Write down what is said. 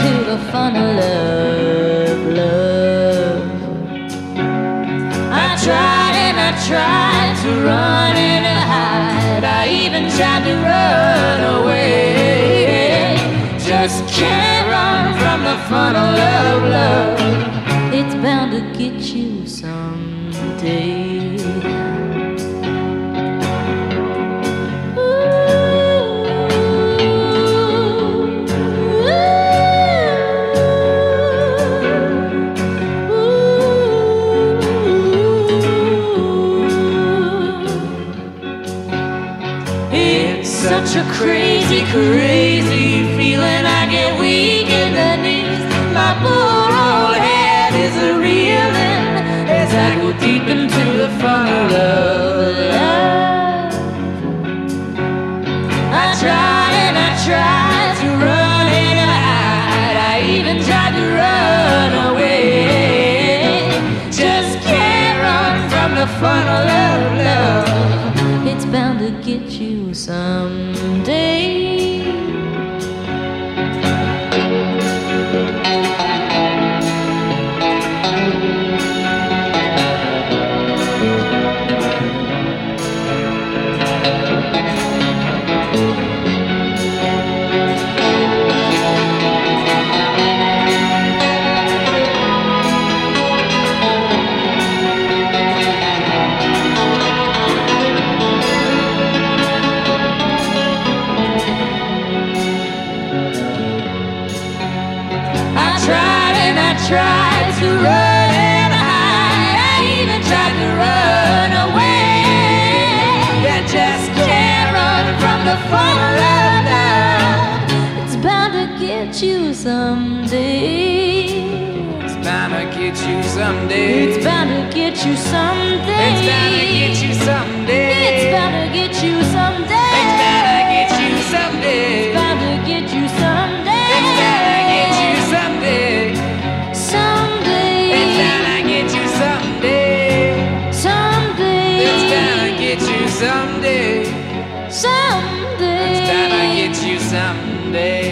into the fun of love. I tried to run and hide. I even tried to run away. Just can't run from the fun of love. It's bound to get you someday. Such a crazy, crazy feeling. I get weak in the knees. My poor old head is a-reeling as I go deep into the fun of love. I tried to run and hide. I even tried to run away. Just can't run from the fun of love. It's bound to get you someday. Tried to run and hide. I even tried to run away. I just can't run from the fun of love. It's bound to get you someday. It's bound to get you someday. It's bound to get you someday. It's bound to get you someday. It's bound to get you someday. It's bound to get you someday. It's bound to get you someday. It's bound to get you someday. Someday. It's bound to get you someday. Someday. It's bound to get you someday. Someday. It's bound to get you someday.